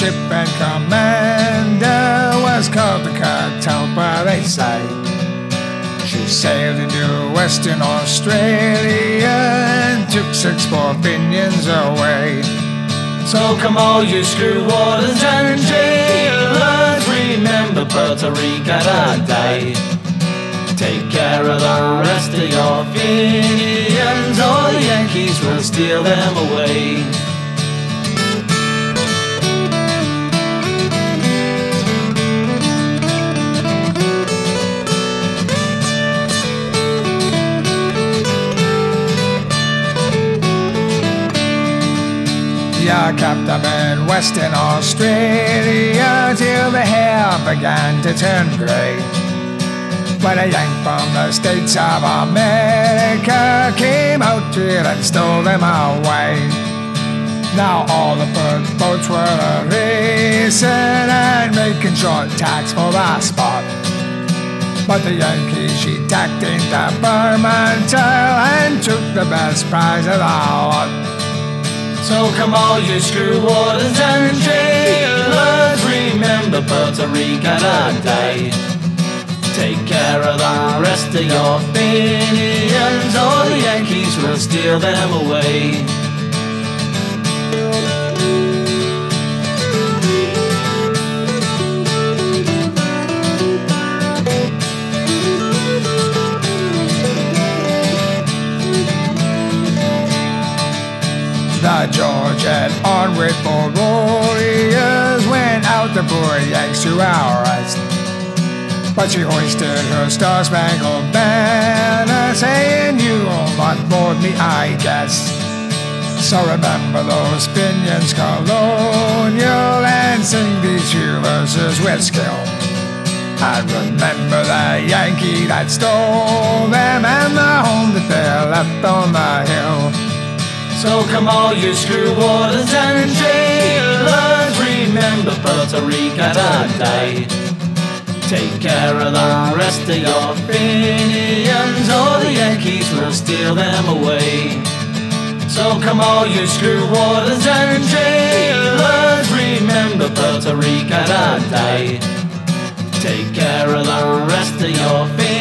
ship and commander was called the Catalpa, they say. She sailed into Western Australia and took 6 poor Fenians away. So come all you screw wardens and jailers, remember Puerto Rico that day. Take care of the rest of your Fenians, or the Yankees will steal them away. I kept them in Western Australia till the hair began to turn grey. When a Yank from the States of America came out to it and stole them away. Now all the boats were racing and making short tacks for the spot. But the Yankees, she tacked into Bermondsey and took the best prize of the lot. So come all you screw wardens and jailers, remember Puerto Rico that day. Take care of the rest of your Fenians, or the Yankees will steal them away. The George and onward bold warriors went out the poor Yanks to arrest. But she hoisted her star-spangled banner, saying, "You will not board me, I guess." So remember those Fenians colonial and sing these few verses with skill. And remember the Yankee that stole them and the home that they left on the hill. So come all you screw wardens and jailers, remember Puerto Rico that day. Take care of the rest of your Fenians, or the Yankees will steal them away. So come all you screw wardens and jailers, remember Puerto Rico that day. Take care of the rest of your Fenians.